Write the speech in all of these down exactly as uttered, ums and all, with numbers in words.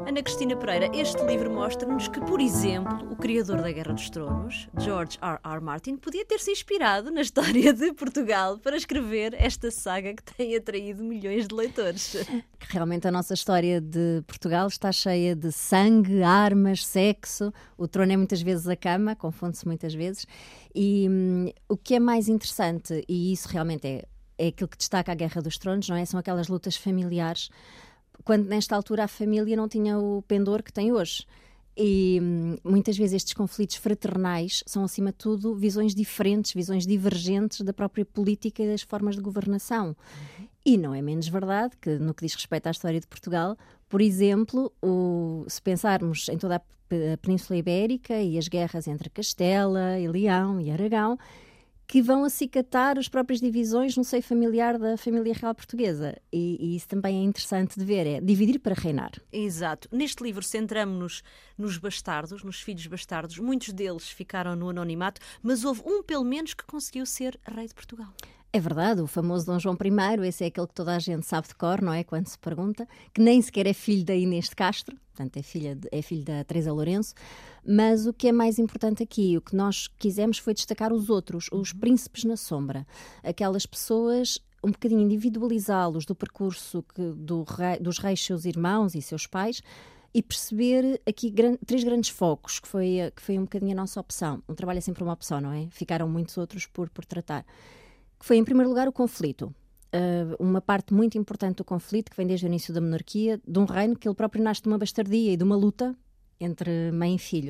Ana Cristina Pereira, este livro mostra-nos que, por exemplo, o criador da Guerra dos Tronos, George R R. Martin, podia ter-se inspirado na história de Portugal para escrever esta saga que tem atraído milhões de leitores. Realmente a nossa história de Portugal está cheia de sangue, armas, sexo. O trono é muitas vezes a cama, confunde-se muitas vezes. E hum, o que é mais interessante, e isso realmente é, é aquilo que destaca a Guerra dos Tronos, não é? São aquelas lutas familiares, quando nesta altura a família não tinha o pendor que tem hoje. E hum, muitas vezes estes conflitos fraternais são, acima de tudo, visões diferentes, visões divergentes da própria política e das formas de governação. Uhum. E não é menos verdade que, no que diz respeito à história de Portugal, por exemplo, o, se pensarmos em toda a, a Península Ibérica e as guerras entre Castela e Leão e Aragão, que vão acicatar as próprias divisões no seio familiar da família real portuguesa. E, e isso também é interessante de ver, é dividir para reinar. Exato. Neste livro centramos-nos nos bastardos, nos filhos bastardos. Muitos deles ficaram no anonimato, mas houve um, pelo menos, que conseguiu ser rei de Portugal. É verdade, o famoso Dom João primeiro, esse é aquele que toda a gente sabe de cor, não é? Quando se pergunta, que nem sequer é filho da Inês de Castro, portanto é, filha de, é filho da Teresa Lourenço, mas o que é mais importante aqui, o que nós quisemos foi destacar os outros, os uhum. príncipes na sombra, aquelas pessoas, um bocadinho individualizá-los do percurso que, do rei, dos reis, seus irmãos e seus pais, e perceber aqui gran, três grandes focos, que foi, que foi um bocadinho a nossa opção. Um trabalho é sempre uma opção, não é? Ficaram muitos outros por, por tratar. Que foi, em primeiro lugar, o conflito. Uh, uma parte muito importante do conflito, que vem desde o início da monarquia, de um reino que ele próprio nasce de uma bastardia e de uma luta entre mãe e filho.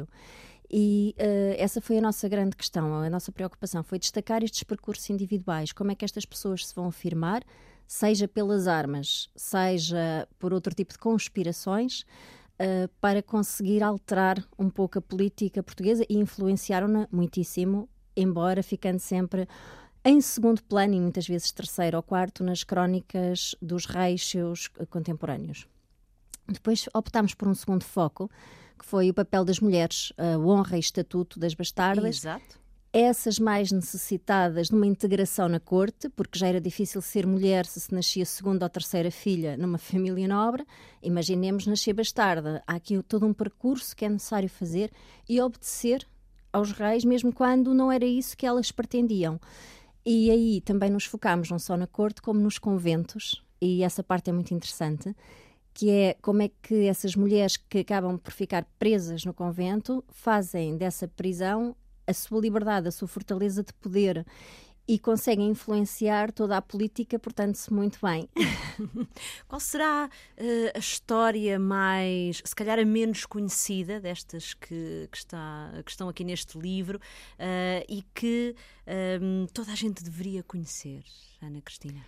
E uh, essa foi a nossa grande questão, a nossa preocupação, foi destacar estes percursos individuais, como é que estas pessoas se vão afirmar, seja pelas armas, seja por outro tipo de conspirações, uh, para conseguir alterar um pouco a política portuguesa, e influenciaram-na muitíssimo, embora ficando sempre em segundo plano e muitas vezes terceiro ou quarto nas crónicas dos reis seus contemporâneos. Depois optámos por um segundo foco, que foi o papel das mulheres, a honra e estatuto das bastardas. Exato. Essas mais necessitadas de uma integração na corte, porque já era difícil ser mulher se se nascia segunda ou terceira filha numa família nobre. Imaginemos nascer bastarda. Há aqui todo um percurso que é necessário fazer e obedecer aos reis, mesmo quando não era isso que elas pretendiam. E aí também nos focámos não só na corte, como nos conventos, e essa parte é muito interessante, que é como é que essas mulheres que acabam por ficar presas no convento fazem dessa prisão a sua liberdade, a sua fortaleza de poder, e conseguem influenciar toda a política, portanto-se muito bem. Qual será uh, a história mais, se calhar a menos conhecida destas que, que, está, que estão aqui neste livro uh, e que um, toda a gente deveria conhecer, Ana Cristina?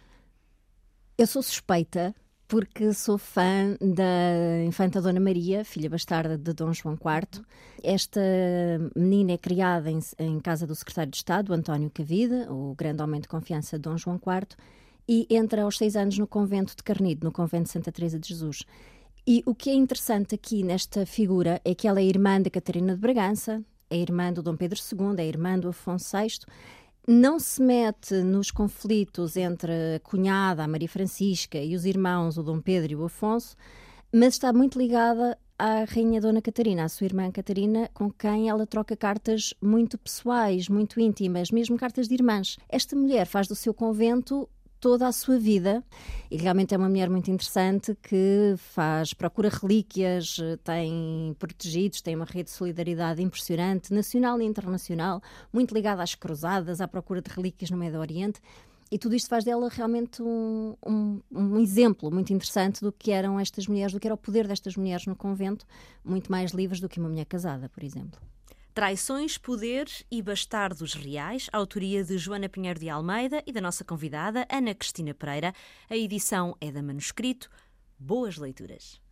Eu sou suspeita, porque sou fã da infanta Dona Maria, filha bastarda de Dom João quarto. Esta menina é criada em, em casa do secretário de Estado, António Cavide, o grande homem de confiança de Dom João quarto, e entra aos seis anos no convento de Carnide, no convento de Santa Teresa de Jesus. E o que é interessante aqui nesta figura é que ela é irmã da Catarina de Bragança, é irmã do Dom Pedro segundo, é irmã do Afonso sexto, não se mete nos conflitos entre a cunhada, a Maria Francisca, e os irmãos, o Dom Pedro e o Afonso, mas está muito ligada à rainha Dona Catarina, à sua irmã Catarina, com quem ela troca cartas muito pessoais, muito íntimas, mesmo cartas de irmãs. Esta mulher faz do seu convento toda a sua vida, e realmente é uma mulher muito interessante que faz, procura relíquias, tem protegidos, tem uma rede de solidariedade impressionante, nacional e internacional, muito ligada às cruzadas, à procura de relíquias no Médio Oriente, e tudo isto faz dela realmente um, um, um exemplo muito interessante do que eram estas mulheres, do que era o poder destas mulheres no convento, muito mais livres do que uma mulher casada, por exemplo. Traições, Poderes e Bastardos Reais, autoria de Joana Pinheiro de Almeida e da nossa convidada Ana Cristina Pereira. A edição é da Manuscrito. Boas leituras.